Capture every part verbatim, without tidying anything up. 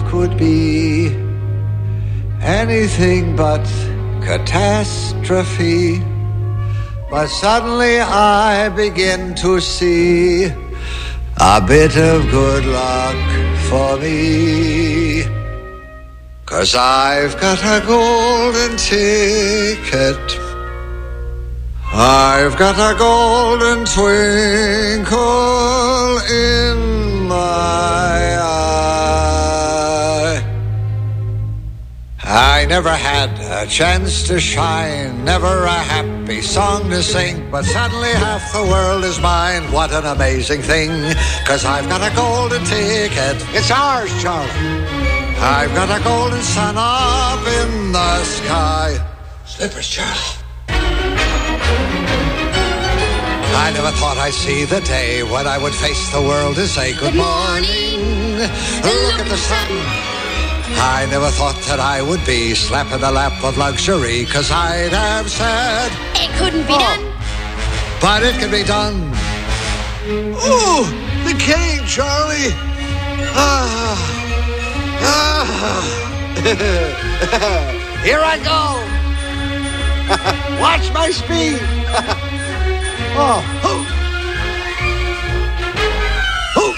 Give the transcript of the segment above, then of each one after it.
could be anything but catastrophe. But suddenly I begin to see a bit of good luck for me. 'Cause I've got a golden ticket. I've got a golden twinkle in my eye. I never had a chance to shine, never a happy song to sing, but suddenly half the world is mine. What an amazing thing, 'cause I've got a golden ticket. It's ours, Charlie. I've got a golden sun up in the sky. Slippers, Charlie. I never thought I'd see the day when I would face the world and say good morning. Look at the sun. I never thought that I would be slapping the lap of luxury, 'cause I'd have said it couldn't be oh, done. But it can be done. Ooh, the cane, Charlie. Ah, ah. Here I go. Watch my speed. Oh, oh. Oh.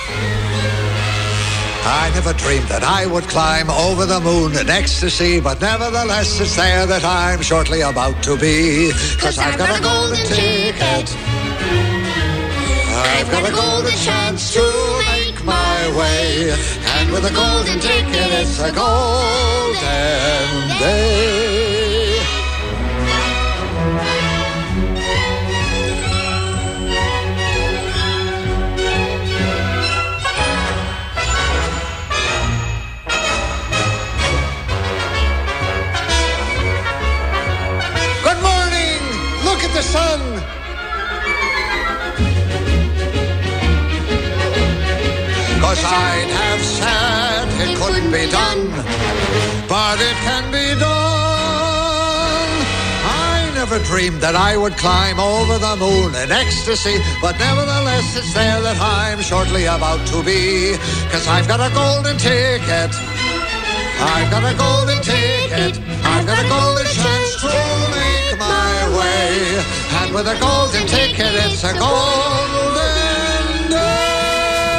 I never dreamed that I would climb over the moon in ecstasy, but nevertheless it's there that I'm shortly about to be. 'Cause I've got a golden ticket. I've got a golden chance to make my way. And with a golden ticket it's a golden day. The sun. 'Cause I'd have said it couldn't be done, but it can be done. I never dreamed that I would climb over the moon in ecstasy, but nevertheless it's there that I'm shortly about to be. 'Cause I've got a golden ticket. I've got a golden ticket. I've got a golden chance to make my way. And with a golden ticket, it's a golden day.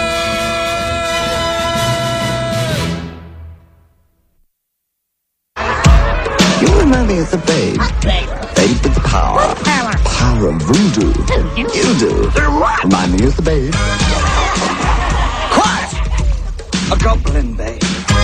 You remind me of the Babe. Babe with power. What power? Power of voodoo. You, you do. What? Remind me of the Babe. Quiet! A goblin babe.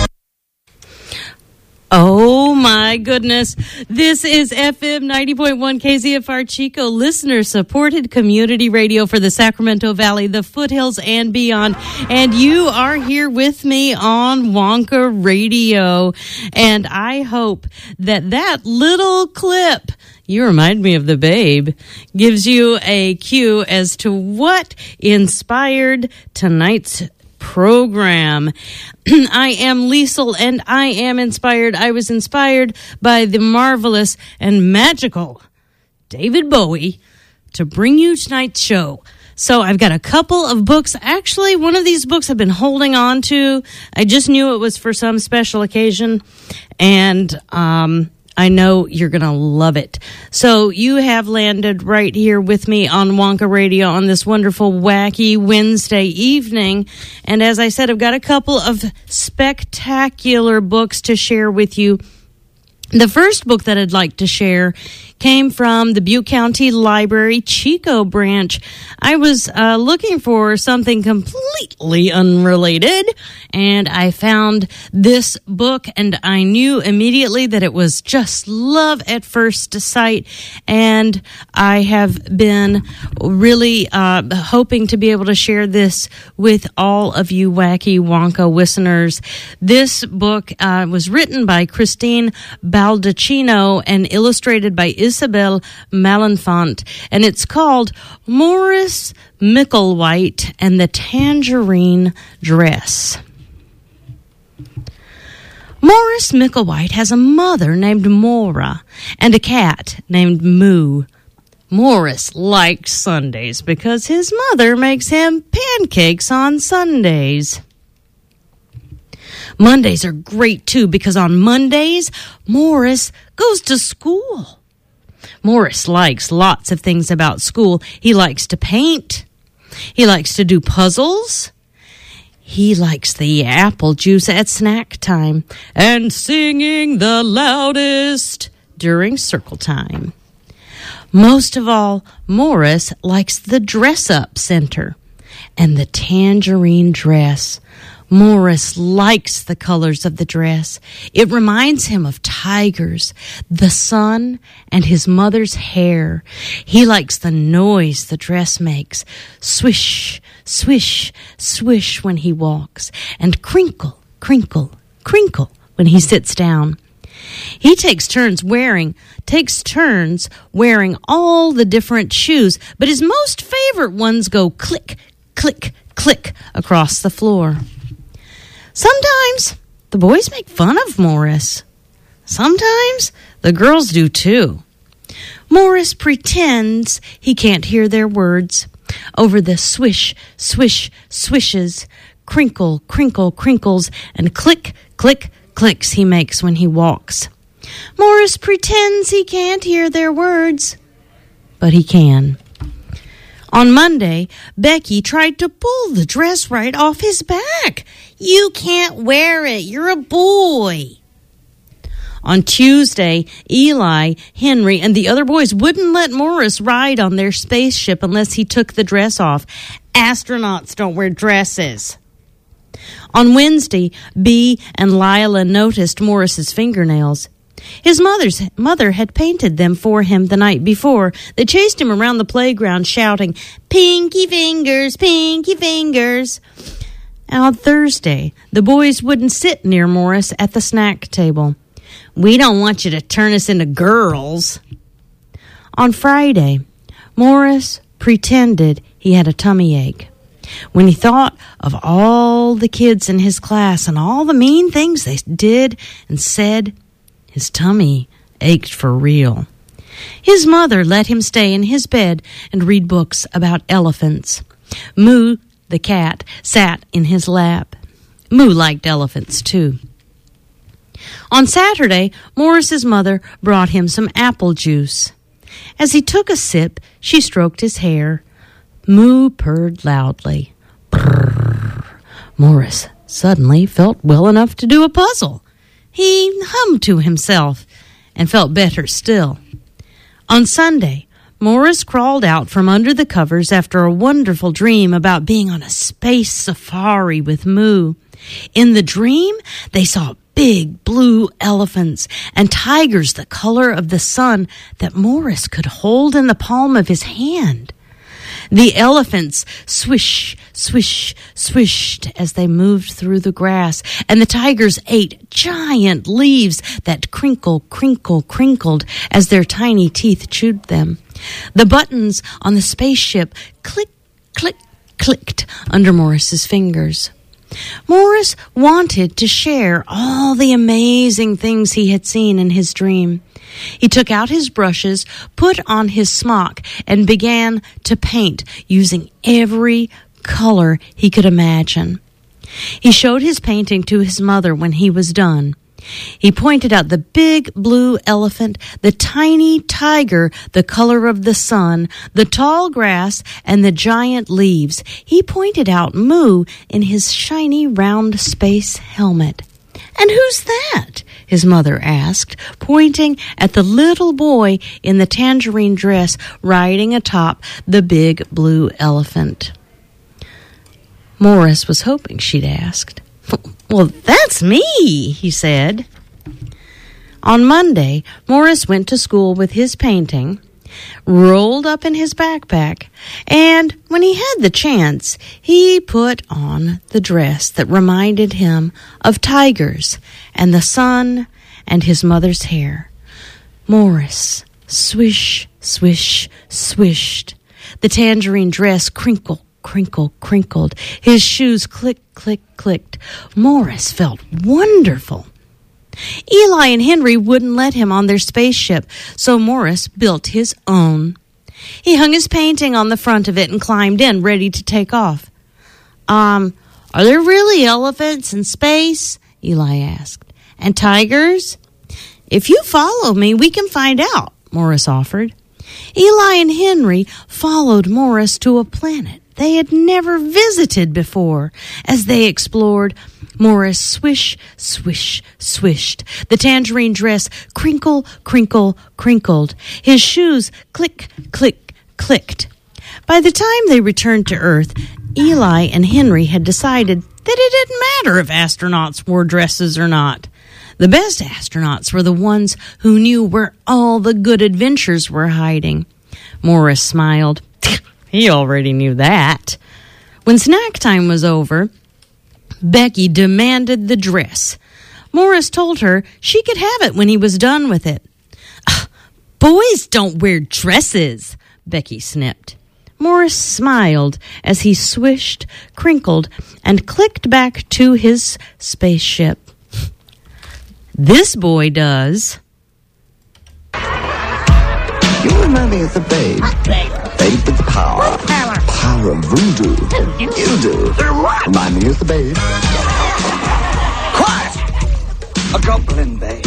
Oh, my goodness. This is F M ninety point one K Z F R Chico, listener-supported community radio for the Sacramento Valley, the foothills, and beyond. And you are here with me on Wonka Radio. And I hope that that little clip, you remind me of the Babe, gives you a cue as to what inspired tonight's program. I am Liesl, and I am inspired. I was inspired by the marvelous and magical David Bowie to bring you tonight's show. So I've got a couple of books. Actually, one of these books I've been holding on to. I just knew it was for some special occasion, and um I know you're going to love it. So you have landed right here with me on Wonka Radio on this wonderful, wacky Wednesday evening. And as I said, I've got a couple of spectacular books to share with you. The first book that I'd like to share came from the Butte County Library Chico branch. I was uh, looking for something completely unrelated, and I found this book, and I knew immediately that it was just love at first sight, and I have been really uh, hoping to be able to share this with all of you wacky Wonka listeners. This book uh, was written by Christine Baldacchino and illustrated by Isabel Malenfant, and it's called Morris Micklewhite and the Tangerine Dress. Morris Micklewhite has a mother named Mora and a cat named Moo. Morris likes Sundays because his mother makes him pancakes on Sundays. Mondays are great, too, because on Mondays, Morris goes to school. Morris likes lots of things about school. He likes to paint. He likes to do puzzles. He likes the apple juice at snack time and singing the loudest during circle time. Most of all, Morris likes the dress-up center and the tangerine dress. Morris likes the colors of the dress. It reminds him of tigers, the sun, and his mother's hair. He likes the noise the dress makes. Swish, swish, swish when he walks, and crinkle, crinkle, crinkle when he sits down. He takes turns wearing, takes turns wearing all the different shoes, but his most favorite ones go click, click, click across the floor. Sometimes the boys make fun of Morris. Sometimes the girls do too. Morris pretends he can't hear their words over the swish, swish, swishes, crinkle, crinkle, crinkles, and click, click, clicks he makes when he walks. Morris pretends he can't hear their words, but he can. On Monday, Becky tried to pull the dress right off his back. You can't wear it. You're a boy. On Tuesday, Eli, Henry, and the other boys wouldn't let Morris ride on their spaceship unless he took the dress off. Astronauts don't wear dresses. On Wednesday, Bea and Lila noticed Morris's fingernails. His mother's mother had painted them for him the night before. They chased him around the playground shouting, "Pinky fingers, pinky fingers." And on Thursday, the boys wouldn't sit near Morris at the snack table. "We don't want you to turn us into girls." On Friday, Morris pretended he had a tummy ache. When he thought of all the kids in his class and all the mean things they did and said, his tummy ached for real. His mother let him stay in his bed and read books about elephants. Moo, the cat, sat in his lap. Moo liked elephants, too. On Saturday, Morris's mother brought him some apple juice. As he took a sip, she stroked his hair. Moo purred loudly. Brrr. Morris suddenly felt well enough to do a puzzle. He hummed to himself and felt better still. On Sunday, Morris crawled out from under the covers after a wonderful dream about being on a space safari with Moo. In the dream, they saw big blue elephants and tigers the color of the sun that Morris could hold in the palm of his hand. The elephants swish, swish, swished as they moved through the grass, and the tigers ate giant leaves that crinkle, crinkle, crinkled as their tiny teeth chewed them. The buttons on the spaceship click, click, clicked under Morris's fingers. Morris wanted to share all the amazing things he had seen in his dream. He took out his brushes, put on his smock, and began to paint using every color he could imagine. He showed his painting to his mother when he was done. He pointed out the big blue elephant, the tiny tiger, the color of the sun, the tall grass, and the giant leaves. He pointed out Moo in his shiny round space helmet. "And who's that?" his mother asked, pointing at the little boy in the tangerine dress riding atop the big blue elephant. Morris was hoping she'd asked. "Well, that's me," he said. On Monday, Morris went to school with his painting, rolled up in his backpack, and when he had the chance, he put on the dress that reminded him of tigers and the sun and his mother's hair. Morris swish, swish, swished. The tangerine dress crinkled, crinkle, crinkled. His shoes click, click, clicked. Morris felt wonderful. Eli and Henry wouldn't let him on their spaceship, so Morris built his own. He hung his painting on the front of it and climbed in, ready to take off. Um, are there really elephants in space? Eli asked. And tigers? If you follow me, we can find out, Morris offered. Eli and Henry followed Morris to a planet they had never visited before. As they explored, Morris swish, swish, swished. The tangerine dress crinkle, crinkle, crinkled. His shoes click, click, clicked. By the time they returned to Earth, Eli and Henry had decided that it didn't matter if astronauts wore dresses or not. The best astronauts were the ones who knew where all the good adventures were hiding. Morris smiled. He already knew that. When snack time was over, Becky demanded the dress. Morris told her she could have it when he was done with it. Boys don't wear dresses, Becky snipped. Morris smiled as he swished, crinkled, and clicked back to his spaceship. This boy does. You remind me of the babe. Babe with the power. Power. Power of voodoo. You do. Remind me of the babe. Quiet! A goblin babe.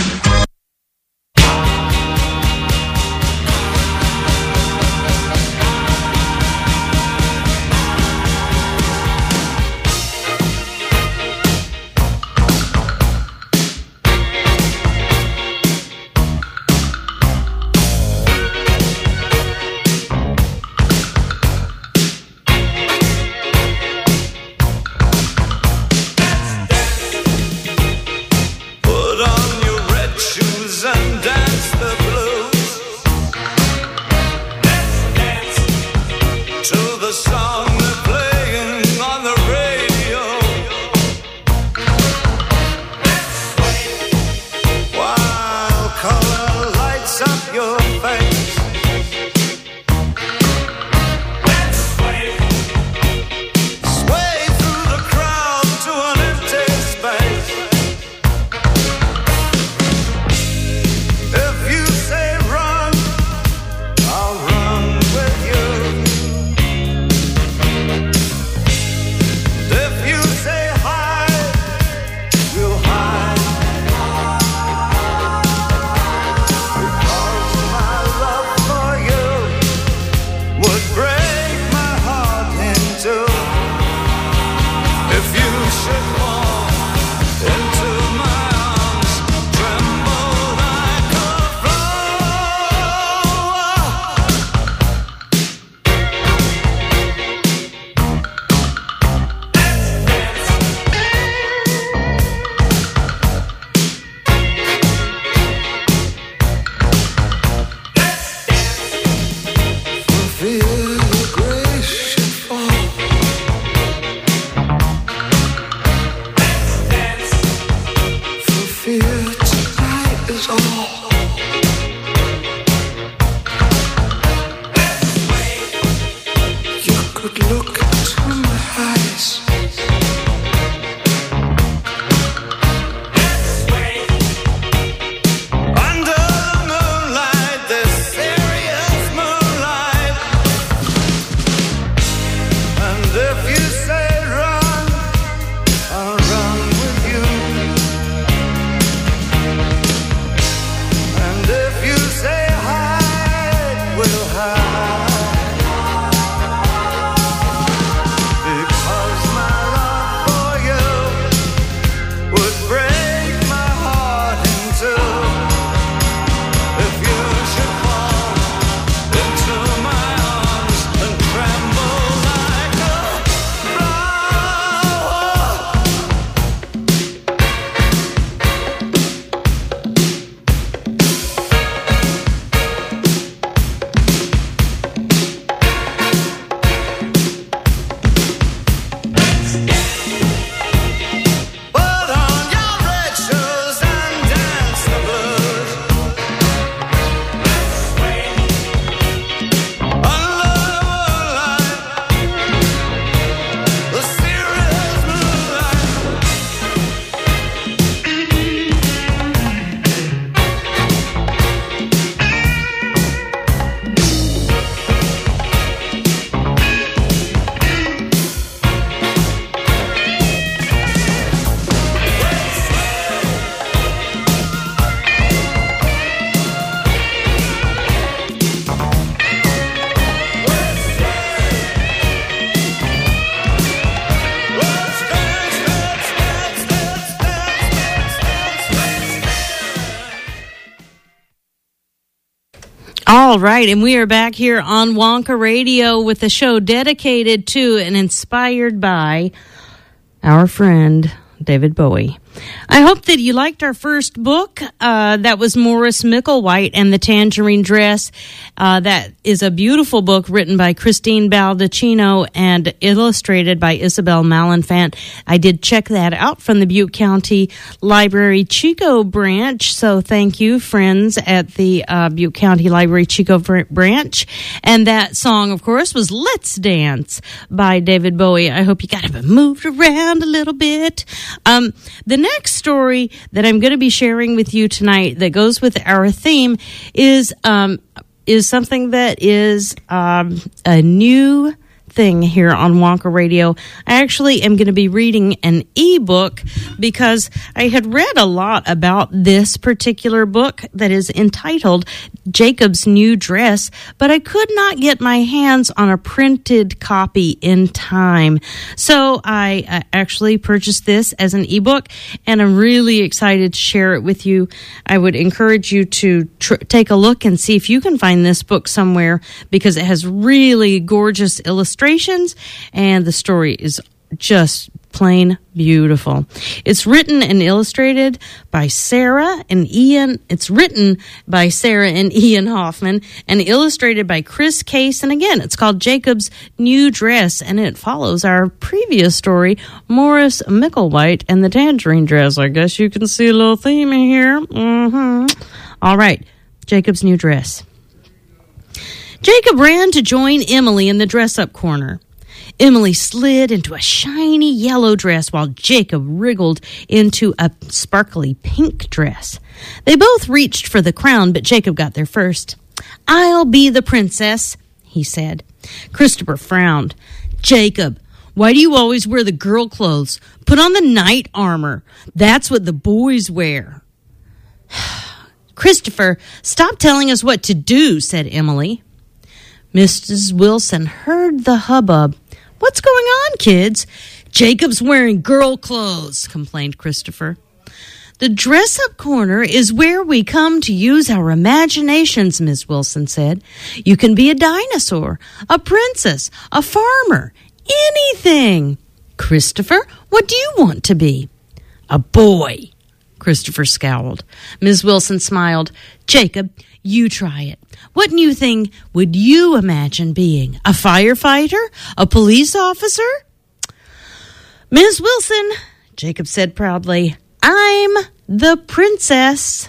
All right, and we are back here on Wonka Radio with a show dedicated to and inspired by our friend David Bowie. I hope that you liked our first book. Uh, that was Morris Micklewhite and the Tangerine Dress. Uh, that is a beautiful book written by Christine Baldacchino and illustrated by Isabel Malenfant. I did check that out from the Butte County Library Chico branch. So thank you, friends at the uh, Butte County Library Chico branch. And that song, of course, was Let's Dance by David Bowie. I hope you got it moved around a little bit. Um, the next story that I'm going to be sharing with you tonight that goes with our theme is um, is something that is um, a new thing here on Wonka Radio. I actually am going to be reading an ebook because I had read a lot about this particular book that is entitled Jacob's New Dress, but I could not get my hands on a printed copy in time. So I uh, actually purchased this as an ebook, and I'm really excited to share it with you. I would encourage you to tr- take a look and see if you can find this book somewhere because it has really gorgeous illustrations. And the story is just plain beautiful. It's written and illustrated by Sarah and Ian. It's written by Sarah and Ian Hoffman and illustrated by Chris Case. And again, it's called Jacob's New Dress, and it follows our previous story, Morris Micklewhite and the Tangerine Dress. I guess you can see a little theme in here. Mm-hmm. All right, Jacob's New Dress. Jacob ran to join Emily in the dress-up corner. Emily slid into a shiny yellow dress while Jacob wriggled into a sparkly pink dress. They both reached for the crown, but Jacob got there first. "I'll be the princess," he said. Christopher frowned. "Jacob, why do you always wear the girl clothes? Put on the knight armor. That's what the boys wear." "Christopher, stop telling us what to do," said Emily. Missus Wilson heard the hubbub. "What's going on, kids?" "Jacob's wearing girl clothes," complained Christopher. "The dress-up corner is where we come to use our imaginations," Miss Wilson said. "You can be a dinosaur, a princess, a farmer, anything." "Christopher, what do you want to be?" "A boy." Christopher scowled. Miss Wilson smiled. "Jacob, you try it. What new thing would you imagine being? A firefighter? A police officer?" "Miss Wilson," Jacob said proudly, "I'm the princess."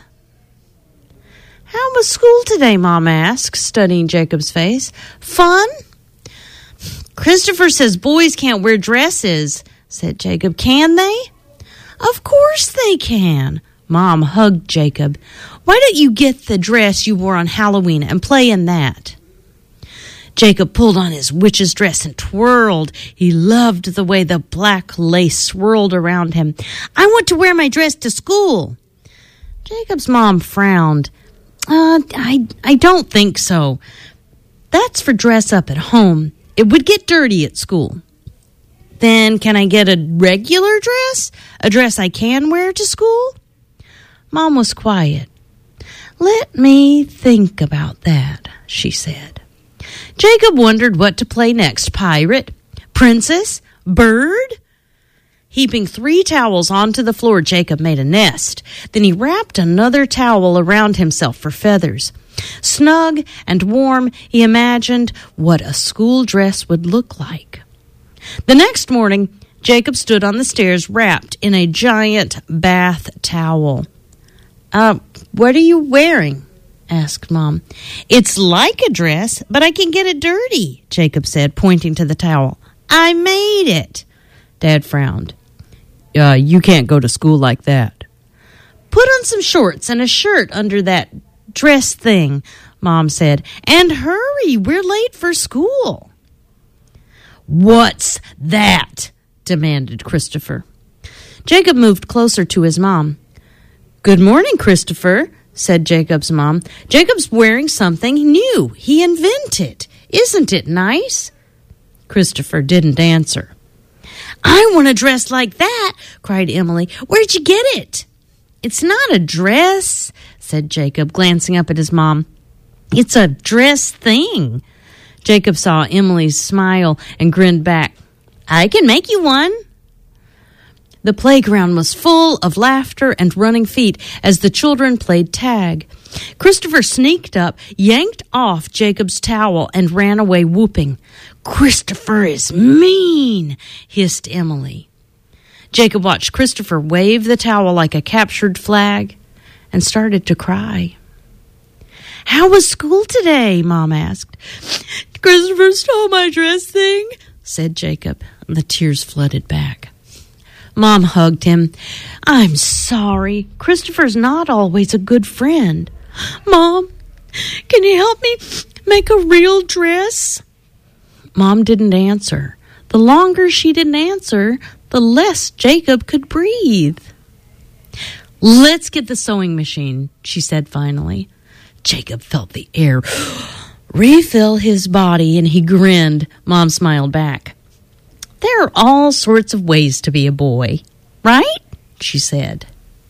"How was school today?" Mom asked, studying Jacob's face. "Fun?" "Christopher says boys can't wear dresses," said Jacob. "Can they?" "Of course they can." Mom hugged Jacob. "Why don't you get the dress you wore on Halloween and play in that?" Jacob pulled on his witch's dress and twirled. He loved the way the black lace swirled around him. "I want to wear my dress to school." Jacob's mom frowned. Uh, I, I don't think so. That's for dress up at home. It would get dirty at school. "Then can I get a regular dress? A dress I can wear to school?" Mom was quiet. "Let me think about that," she said. Jacob wondered what to play next. Pirate? Princess? Bird? Heaping three towels onto the floor, Jacob made a nest. Then he wrapped another towel around himself for feathers. Snug and warm, he imagined what a school dress would look like. The next morning, Jacob stood on the stairs wrapped in a giant bath towel. Uh, what are you wearing?" asked Mom. "It's like a dress, but I can get it dirty," Jacob said, pointing to the towel. "I made it." Dad frowned. Uh, you can't go to school like that." "Put on some shorts and a shirt under that dress thing," Mom said. "And hurry, we're late for school." "What's that?" demanded Christopher. Jacob moved closer to his mom. "Good morning, Christopher," said Jacob's mom. "Jacob's wearing something new. He invented. Isn't it nice?" Christopher didn't answer. "I want a dress like that," cried Emily. "Where'd you get it?" "It's not a dress," said Jacob, glancing up at his mom. It's a dress thing. Jacob saw Emily's smile and grinned back. I can make you one. The playground was full of laughter and running feet as the children played tag. Christopher sneaked up, yanked off Jacob's towel, and ran away whooping. Christopher is mean, hissed Emily. Jacob watched Christopher wave the towel like a captured flag and started to cry. How was school today? Mom asked. Christopher stole my dress thing, said Jacob, and the tears flooded back. Mom hugged him. I'm sorry. Christopher's not always a good friend. Mom, can you help me make a real dress? Mom didn't answer. The longer she didn't answer, the less Jacob could breathe. Let's get the sewing machine, she said finally. Jacob felt the air refill his body, and he grinned. Mom smiled back. There are all sorts of ways to be a boy, right? She said.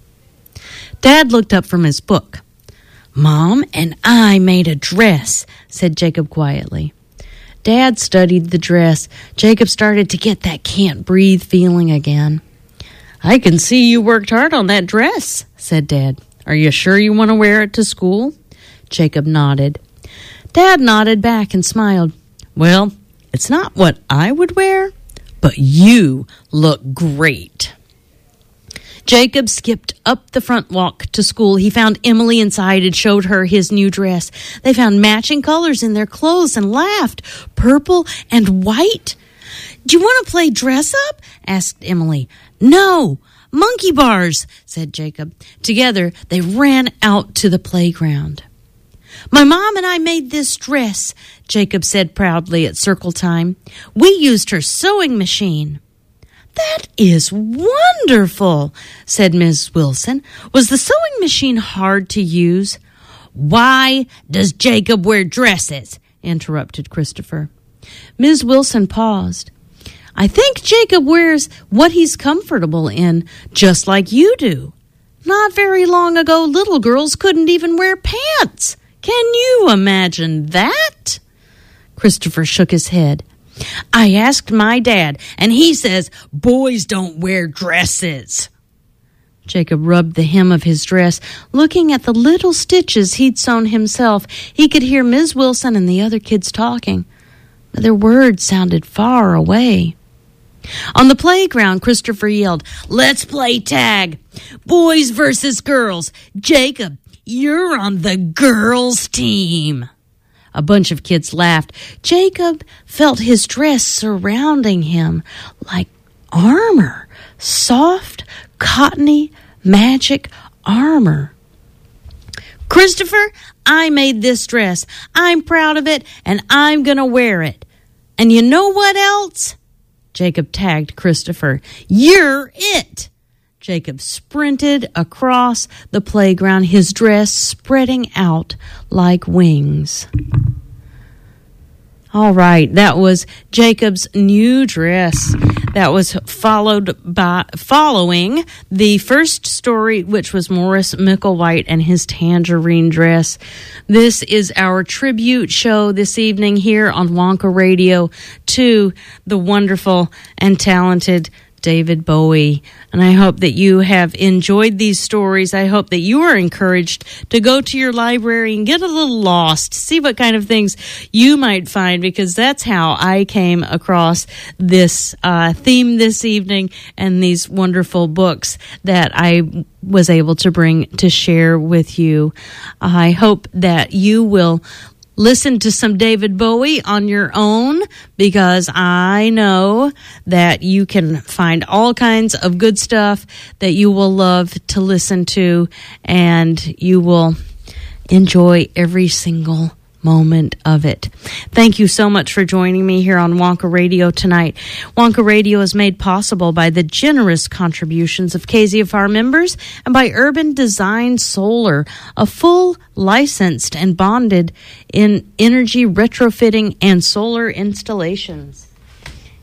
Dad looked up from his book. Mom and I made a dress, said Jacob quietly. Dad studied the dress. Jacob started to get that can't breathe feeling again. I can see you worked hard on that dress, said Dad. Are you sure you want to wear it to school? Jacob nodded. Dad nodded back and smiled. Well, it's not what I would wear, but you look great. Jacob skipped up the front walk to school. He found Emily inside and showed her his new dress. They found matching colors in their clothes and laughed. Purple and white. Do you want to play dress up? Asked Emily. No, monkey bars, said Jacob. Together, they ran out to the playground. My mom and I made this dress, Jacob said proudly at circle time. We used her sewing machine. That is wonderful, said Miz Wilson. Was the sewing machine hard to use? Why does Jacob wear dresses? Interrupted Christopher. Miz Wilson paused. I think Jacob wears what he's comfortable in, just like you do. Not very long ago, little girls couldn't even wear pants. Can you imagine that? Christopher shook his head. I asked my dad, and he says boys don't wear dresses. Jacob rubbed the hem of his dress, looking at the little stitches he'd sewn himself. He could hear Miz Wilson and the other kids talking, but their words sounded far away. On the playground, Christopher yelled, Let's play tag. Boys versus girls. Jacob, you're on the girls' team. A bunch of kids laughed. Jacob felt his dress surrounding him like armor, soft, cottony, magic armor. Christopher, I made this dress. I'm proud of it, and I'm going to wear it. And you know what else? Jacob tagged Christopher. You're it. Jacob sprinted across the playground, his dress spreading out like wings. All right, that was Jacob's new dress. That was followed by following the first story, which was Morris Micklewhite and his tangerine dress. This is our tribute show this evening here on Wonka Radio to the wonderful and talented David Bowie. And I hope that you have enjoyed these stories. I hope that you are encouraged to go to your library and get a little lost, see what kind of things you might find, because that's how I came across this uh, theme this evening and these wonderful books that I was able to bring to share with you. I hope that you will listen to some David Bowie on your own, because I know that you can find all kinds of good stuff that you will love to listen to, and you will enjoy every single moment of it. Thank you so much for joining me here on Wonka Radio tonight. Wonka Radio is made possible by the generous contributions of K Z F R members and by Urban Design Solar, a full licensed and bonded in energy retrofitting and solar installations.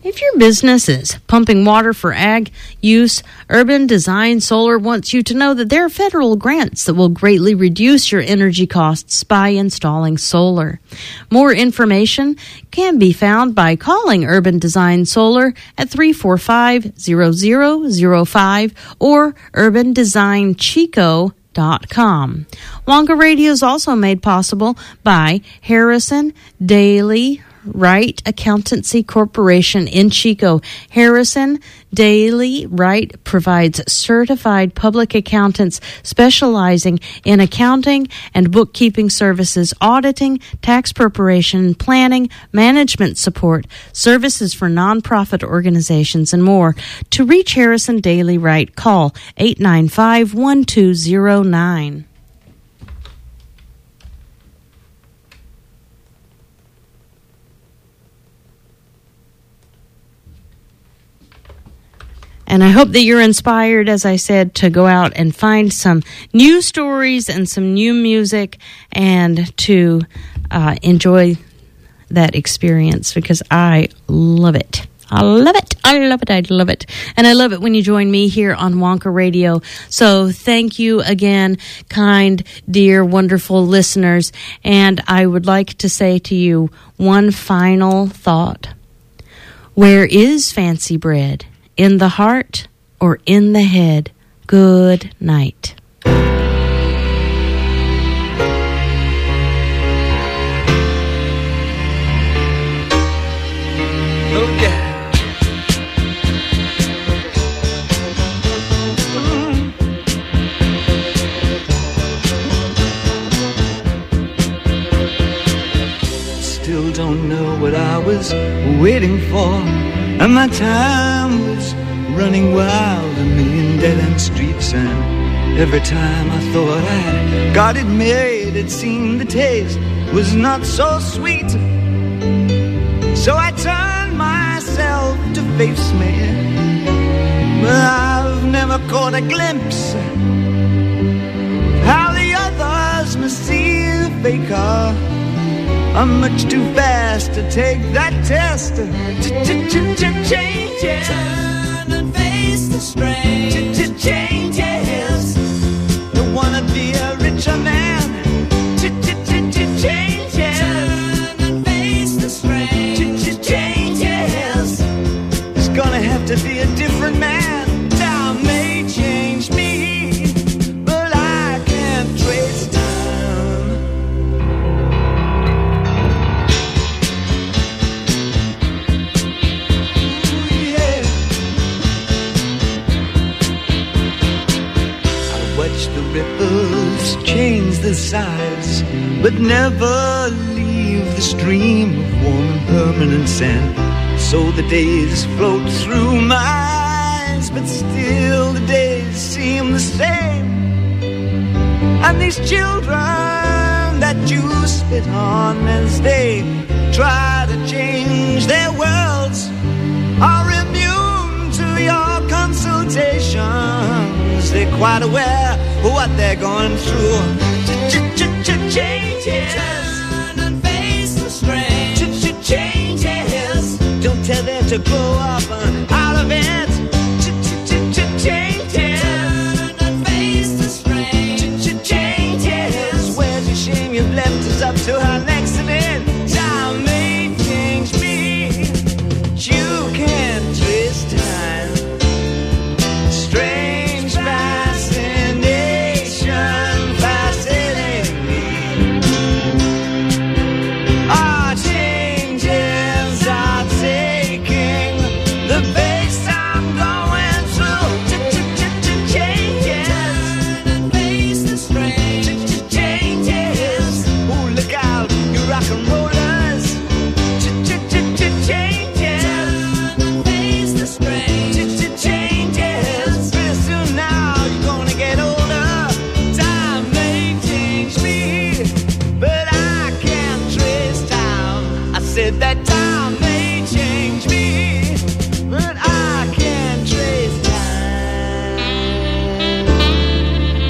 If your business is pumping water for ag use, Urban Design Solar wants you to know that there are federal grants that will greatly reduce your energy costs by installing solar. More information can be found by calling Urban Design Solar at three four five, zero zero zero five or urban design chico dot com. Wonka Radio is also made possible by Harrison Daily Wright Accountancy Corporation in Chico. Harrison Daily Wright provides certified public accountants specializing in accounting and bookkeeping services, auditing, tax preparation, planning, management support, services for nonprofit organizations, and more. To reach Harrison Daily Wright, call eight nine five, one two zero nine. And I hope that you're inspired, as I said, to go out and find some new stories and some new music and to uh, enjoy that experience, because I love it. I love it. I love it. I love it. And I love it when you join me here on Wonka Radio. So thank you again, kind, dear, wonderful listeners. And I would like to say to you one final thought. Where is fancy bread? In the heart or in the head? Good night. Oh yeah. Still don't know what I was waiting for, and my time was running wild, a million dead-end streets, and every time I thought I'd got it made, it seemed the taste was not so sweet. So I turned myself to face me, but I've never caught a glimpse how the others must see the faker. I'm much too fast to take that test. Changes. Turn and face the strain. Changes. Don't wanna be a richer man. Changes. Turn and face the strain. Changes. It's gonna have to be a different man. Time may change me, but I can't trace time. Ripples change the size, but never leave the stream of warm and permanent sand. So the days float through my eyes, but still the days seem the same. And these children that you spit on as they try to change their worlds are immune to your consultations. They're quite aware of what they're going through. Changes. Turn and face the strain. Changes. Don't tell them to grow up out of it.